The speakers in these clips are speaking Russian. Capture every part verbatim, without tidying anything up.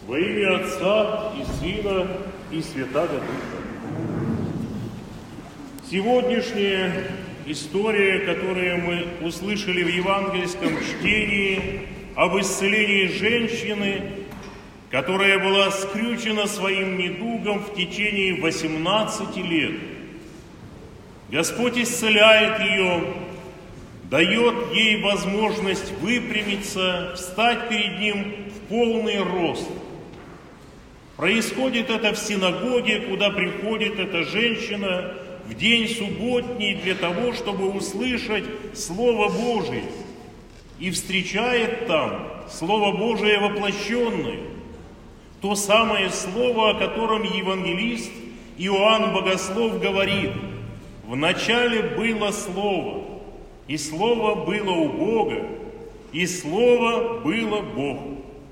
Во имя Отца и Сына и Святаго Духа. Сегодняшняя история, которую мы услышали в евангельском чтении об исцелении женщины, которая была скрючена своим недугом в течение восемнадцати лет. Господь исцеляет ее, дает ей возможность выпрямиться, встать перед Ним в полный рост. Происходит это в синагоге, куда приходит эта женщина в день субботний для того, чтобы услышать Слово Божие, и встречает там Слово Божие воплощенное, то самое Слово, о котором евангелист Иоанн Богослов говорит: «В начале было Слово, и Слово было у Бога, и Слово было Бог».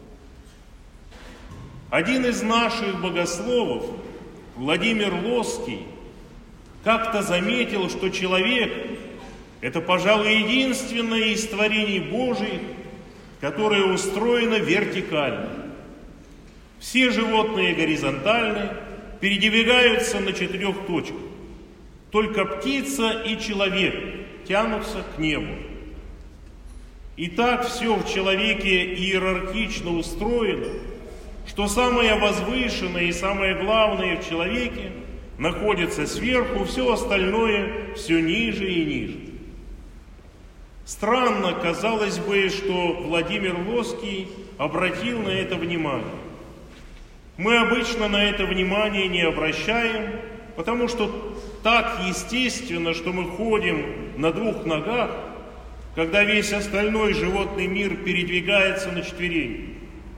Один из наших богословов, Владимир Лосский, как-то заметил, что человек – это, пожалуй, единственное из творений Божьих, которое устроено вертикально. Все животные горизонтальны, передвигаются на четырех точках. Только птица и человек тянутся к небу. И так все в человеке иерархично устроено, что самое возвышенное и самое главное в человеке находится сверху, все остальное все ниже и ниже. Странно, казалось бы, что Владимир Лосский обратил на это внимание. Мы обычно на это внимание не обращаем, потому что так естественно, что мы ходим на двух ногах, когда весь остальной животный мир передвигается на четвереньках.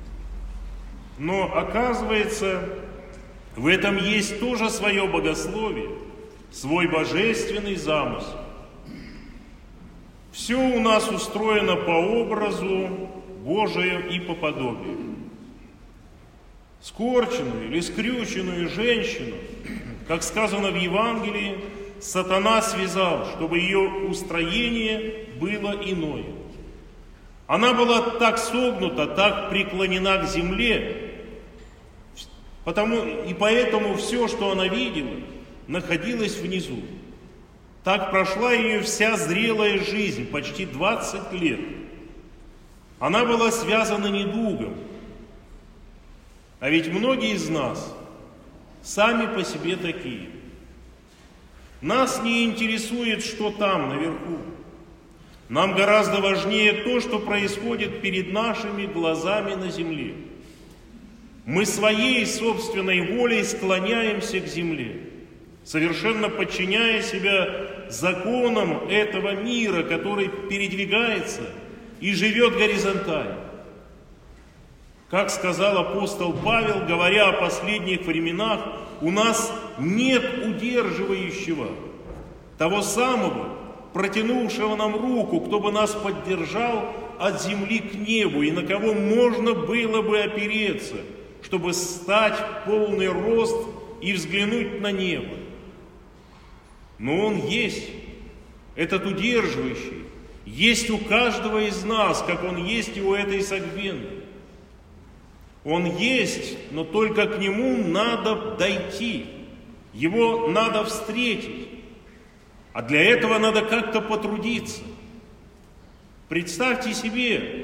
Но оказывается, в этом есть тоже свое богословие, свой божественный замысел. Все у нас устроено по образу Божию и по подобию. Скорченную или скрюченную женщину, как сказано в Евангелии, сатана связал, чтобы ее устроение было иное. Она была так согнута, так преклонена к земле, потому, и поэтому все, что она видела, находилось внизу. Так прошла ее вся зрелая жизнь, почти двадцать лет. Она была связана недугом. А ведь многие из нас сами по себе такие. Нас не интересует, что там, наверху. Нам гораздо важнее то, что происходит перед нашими глазами на земле. Мы своей собственной волей склоняемся к земле, совершенно подчиняя себя законам этого мира, который передвигается и живет горизонтально. Как сказал апостол Павел, говоря о последних временах, у нас нет удерживающего, того самого, протянувшего нам руку, кто бы нас поддержал от земли к небу, и на кого можно было бы опереться, чтобы стать в полный рост и взглянуть на небо. Но Он есть, этот удерживающий, есть у каждого из нас, как Он есть и у этой согбенной. Он есть, но только к Нему надо дойти, Его надо встретить, а для этого надо как-то потрудиться. Представьте себе,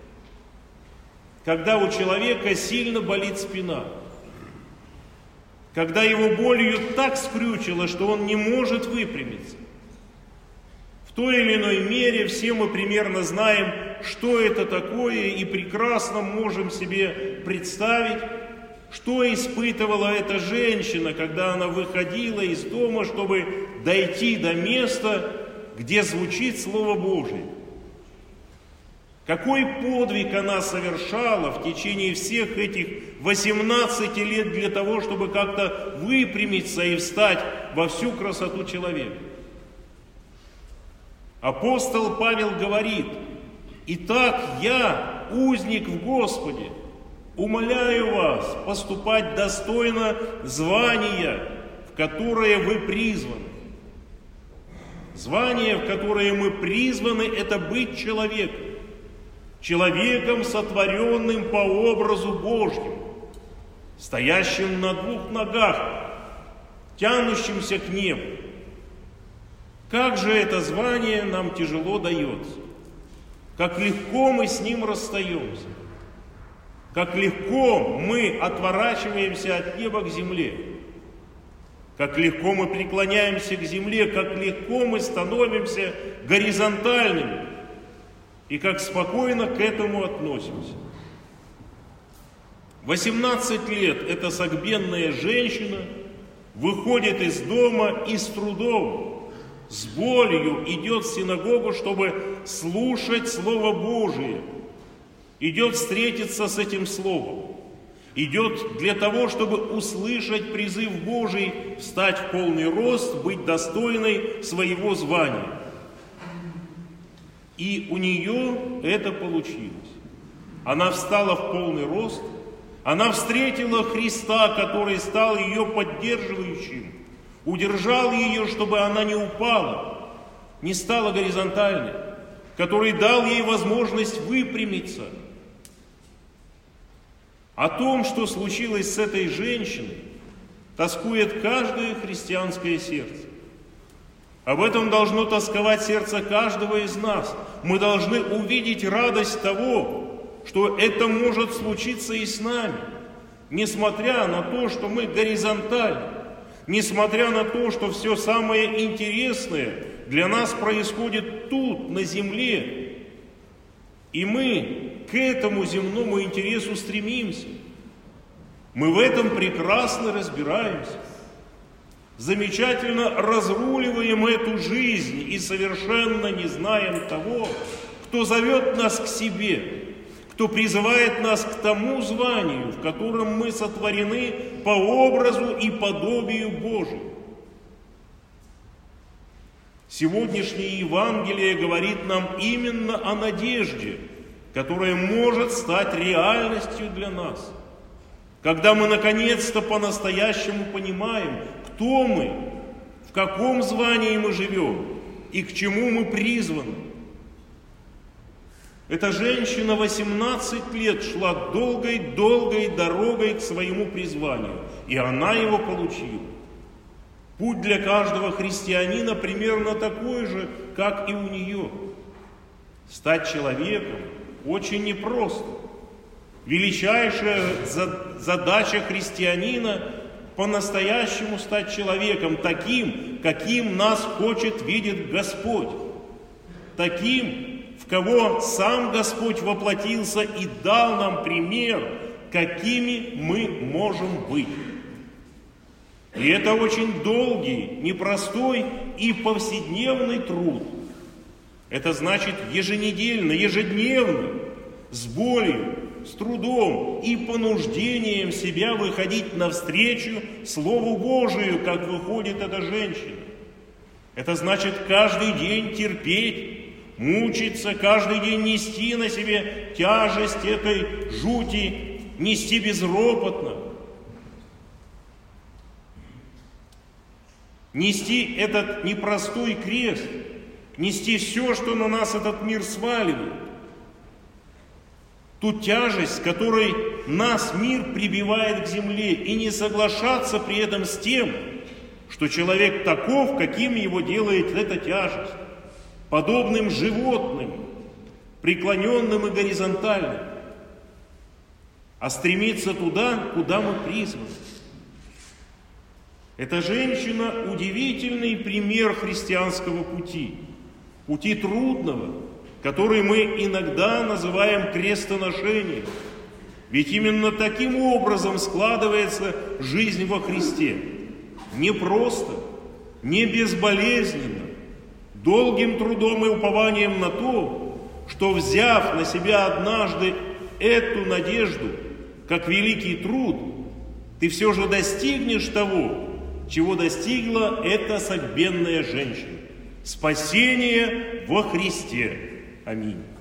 когда у человека сильно болит спина, когда его болью так скрючило, что он не может выпрямиться. В той или иной мере все мы примерно знаем, что это такое, и прекрасно можем себе представить, что испытывала эта женщина, когда она выходила из дома, чтобы дойти до места, где звучит Слово Божие. Какой подвиг она совершала в течение всех этих восемнадцати лет для того, чтобы как-то выпрямиться и встать во всю красоту человека. Апостол Павел говорит: «Итак, я, узник в Господе, умоляю вас поступать достойно звания, в которое вы призваны». Звание, в которое мы призваны, это быть человеком. Человеком, сотворенным по образу Божьему. стоящим на двух ногах, тянущимся к небу. Как же это звание нам тяжело дается, как легко мы с ним расстаемся, как легко мы отворачиваемся от неба к земле, как легко мы преклоняемся к земле, как легко мы становимся горизонтальными и как спокойно к этому относимся. восемнадцать лет эта согбенная женщина выходит из дома и с трудом, с болью идет в синагогу, чтобы слушать Слово Божие, идет встретиться с этим Словом. Идет для того, чтобы услышать призыв Божий, встать в полный рост, быть достойной своего звания. И у нее это получилось. Она встала в полный рост, она встретила Христа, который стал ее поддерживающим, удержал ее, чтобы она не упала, не стала горизонтальной, который дал ей возможность выпрямиться. О том, что случилось с этой женщиной, тоскует каждое христианское сердце. Об этом должно тосковать сердце каждого из нас. Мы должны увидеть радость того, что это может случиться и с нами, несмотря на то, что мы горизонтальны, несмотря на то, что все самое интересное для нас происходит тут, на земле, и мы к этому земному интересу стремимся. Мы в этом прекрасно разбираемся. Замечательно разруливаем эту жизнь и совершенно не знаем того, кто зовет нас к себе, кто призывает нас к тому званию, в котором мы сотворены по образу и подобию Божию. Сегодняшнее Евангелие говорит нам именно о надежде, которая может стать реальностью для нас. Когда мы наконец-то по-настоящему понимаем, кто мы, в каком звании мы живем и к чему мы призваны. Эта женщина восемнадцать лет шла долгой-долгой дорогой к своему призванию, и она его получила. Путь для каждого христианина примерно такой же, как и у нее. Стать человеком очень непросто. Величайшая задача христианина – по-настоящему стать человеком, таким, каким нас хочет видеть Господь, таким, в кого сам Господь воплотился и дал нам пример, какими мы можем быть. И это очень долгий, непростой и повседневный труд. Это значит еженедельно, ежедневно, с болью, с трудом и понуждением себя выходить навстречу Слову Божию, как выходит эта женщина. Это значит каждый день терпеть, мучиться, каждый день нести на себе тяжесть этой жути, нести безропотно. Нести этот непростой крест, нести все, что на нас этот мир сваливает. Ту тяжесть, с которой нас мир прибивает к земле, и не соглашаться при этом с тем, что человек таков, каким его делает эта тяжесть, подобным животным, преклоненным и горизонтальным, а стремиться туда, куда мы призваны. Эта женщина – удивительный пример христианского пути, пути трудного, который мы иногда называем крестоношением. Ведь именно таким образом складывается жизнь во Христе. Не просто, не безболезненно, долгим трудом и упованием на то, что, взяв на себя однажды эту надежду, как великий труд, ты все же достигнешь того, чего достигла эта согбенная женщина. Спасение во Христе. Аминь.